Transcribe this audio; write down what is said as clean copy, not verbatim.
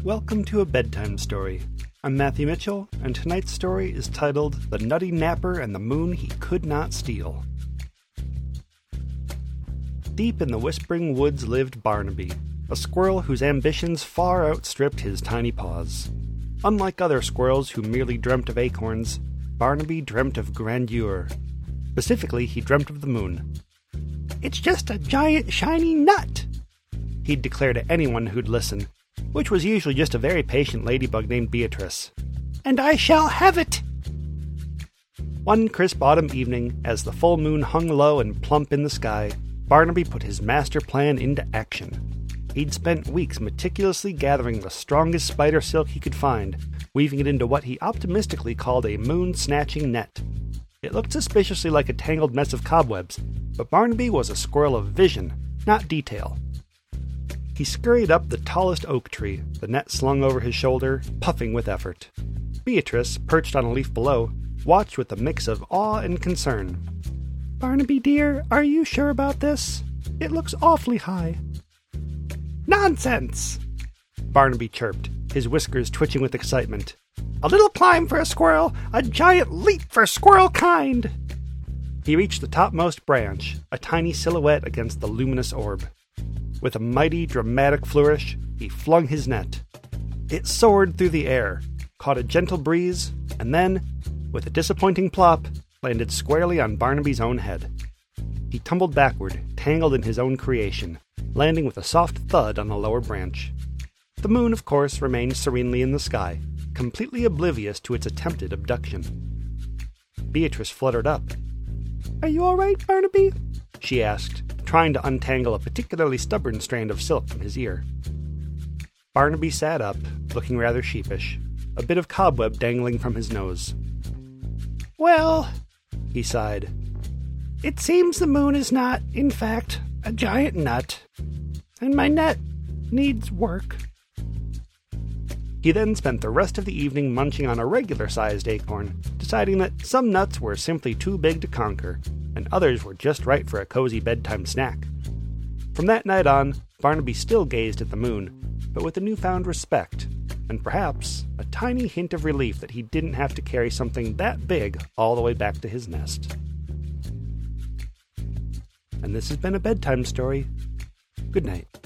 Welcome to A Bedtime Story. I'm Matthew Mitchell, and tonight's story is titled The Nutty Napper and the Moon He Could Not Steal. Deep in the whispering woods lived Barnaby, a squirrel whose ambitions far outstripped his tiny paws. Unlike other squirrels who merely dreamt of acorns, Barnaby dreamt of grandeur. Specifically, he dreamt of the moon. "It's just a giant shiny nut," he'd declare to anyone who'd listen, which was usually just a very patient ladybug named Beatrice. "And I shall have it!" One crisp autumn evening, as the full moon hung low and plump in the sky, Barnaby put his master plan into action. He'd spent weeks meticulously gathering the strongest spider silk he could find, weaving it into what he optimistically called a moon-snatching net. It looked suspiciously like a tangled mess of cobwebs, but Barnaby was a squirrel of vision, not detail. He scurried up the tallest oak tree, the net slung over his shoulder, puffing with effort. Beatrice, perched on a leaf below, watched with a mix of awe and concern. "Barnaby dear, are you sure about this? It looks awfully high." "Nonsense!" Barnaby chirped, his whiskers twitching with excitement. "A little climb for a squirrel, a giant leap for squirrel kind!" He reached the topmost branch, a tiny silhouette against the luminous orb. With a mighty, dramatic flourish, he flung his net. It soared through the air, caught a gentle breeze, and then, with a disappointing plop, landed squarely on Barnaby's own head. He tumbled backward, tangled in his own creation, landing with a soft thud on the lower branch. The moon, of course, remained serenely in the sky, completely oblivious to its attempted abduction. Beatrice fluttered up. "Are you all right, Barnaby?" she asked, trying to untangle a particularly stubborn strand of silk from his ear. Barnaby sat up, looking rather sheepish, a bit of cobweb dangling from his nose. "Well," he sighed, "it seems the moon is not, in fact, a giant nut, and my net needs work." He then spent the rest of the evening munching on a regular-sized acorn, deciding that some nuts were simply too big to conquer, and others were just right for a cozy bedtime snack. From that night on, Barnaby still gazed at the moon, but with a newfound respect, and perhaps a tiny hint of relief that he didn't have to carry something that big all the way back to his nest. And this has been A Bedtime Story. Good night.